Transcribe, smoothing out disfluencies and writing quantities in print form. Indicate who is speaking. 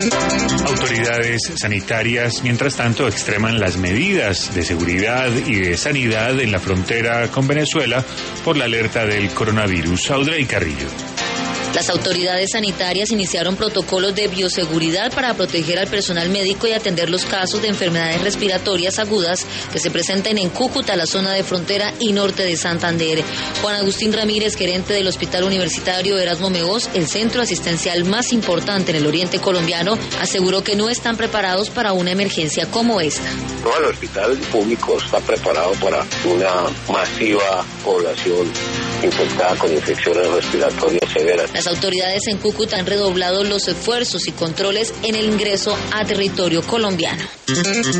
Speaker 1: Autoridades sanitarias, mientras tanto, extreman las medidas de seguridad y de sanidad en la frontera con Venezuela por la alerta del coronavirus. Audrey Carrillo.
Speaker 2: Las autoridades sanitarias iniciaron protocolos de bioseguridad para proteger al personal médico y atender los casos de enfermedades respiratorias agudas que se presenten en Cúcuta, la zona de frontera y norte de Santander. Juan Agustín Ramírez, gerente del Hospital Universitario Erasmo Meós, el centro asistencial más importante en el oriente colombiano, aseguró que no están preparados para una emergencia como esta.
Speaker 3: No, el hospital público está preparado para una masiva población infectada con infecciones respiratorias severas.
Speaker 2: Las autoridades en Cúcuta han redoblado los esfuerzos y controles en el ingreso a territorio colombiano.